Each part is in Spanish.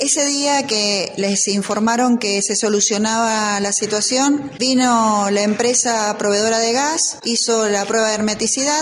Ese día que les informaron que se solucionaba la situación, vino la empresa proveedora de gas, hizo la prueba de hermeticidad,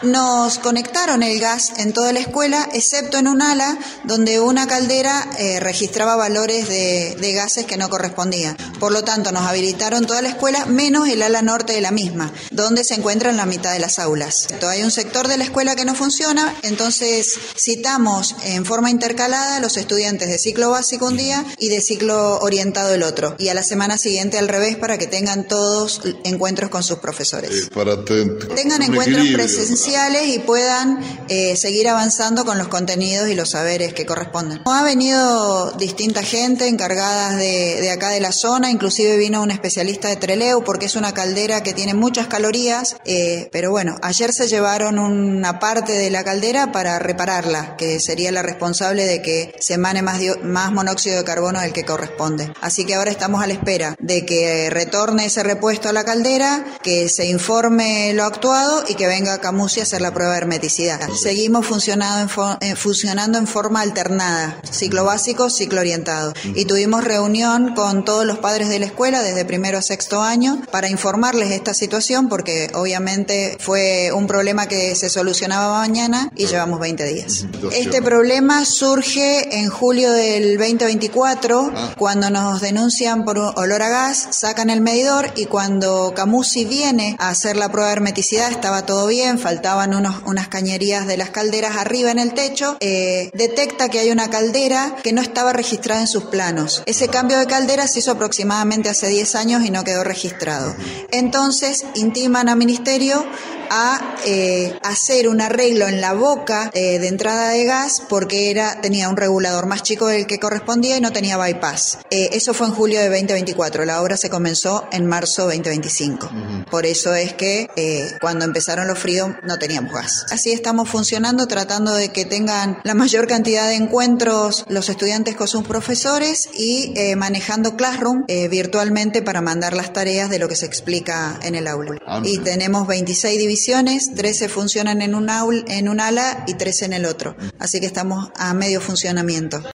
nos conectaron el gas en toda la escuela, excepto en un ala donde una caldera registraba valores de gases que no correspondían. Por lo tanto, nos habilitaron toda la escuela, menos el ala norte de la misma, donde se encuentra en la mitad de las aulas. Hay un sector de la escuela que no funciona, entonces citamos en forma intercalada a los estudiantes de ciclo básico un día y de ciclo orientado el otro, y a la semana siguiente al revés, para que tengan todos encuentros con sus profesores. Tengan encuentros presenciales y puedan seguir avanzando con los contenidos y los saberes que corresponden. Ha venido distinta gente encargadas de acá de la zona, inclusive vino un especialista de Trelew, porque es una caldera que tiene muchas calorías, pero bueno, ayer se llevaron una parte de la caldera para repararla, que sería la responsable de que se emane más monóxido de carbono del que corresponde. Así que ahora estamos a la espera de que retorne ese repuesto a la caldera, que se informe lo actuado y que venga Camusi a hacer la prueba de hermeticidad. Seguimos funcionando en forma alternada, ciclo básico, ciclo orientado. Y tuvimos reunión con todos los padres de la escuela desde primero a sexto año para informarles esta situación, porque obviamente fue un problema que se solucionaba mañana y llevamos 20 días. Este problema surge en julio del 2024, cuando nos denuncian por olor a gas, sacan el medidor y cuando Camusi viene a hacer la prueba de hermeticidad estaba todo bien, faltaban unas cañerías de las calderas arriba en el techo, detecta que hay una caldera que no estaba registrada en sus planos. Ese cambio de caldera se hizo aproximadamente hace 10 años y no quedó registrado. Entonces intiman a Ministerio a hacer un arreglo en la boca de entrada de gas, porque tenía un regulador más chico del que correspondía y no tenía bypass. Eso fue en julio de 2024, la obra se comenzó en marzo 2025. Por eso es que cuando empezaron los fríos no teníamos gas. Así estamos funcionando, tratando de que tengan la mayor cantidad de encuentros los estudiantes con sus profesores y manejando Classroom virtualmente para mandar las tareas de lo que se explica en el aula. Y tenemos 26 divisiones, 13 funcionan en un ala y 13 en el otro. Así que estamos a medio funcionamiento.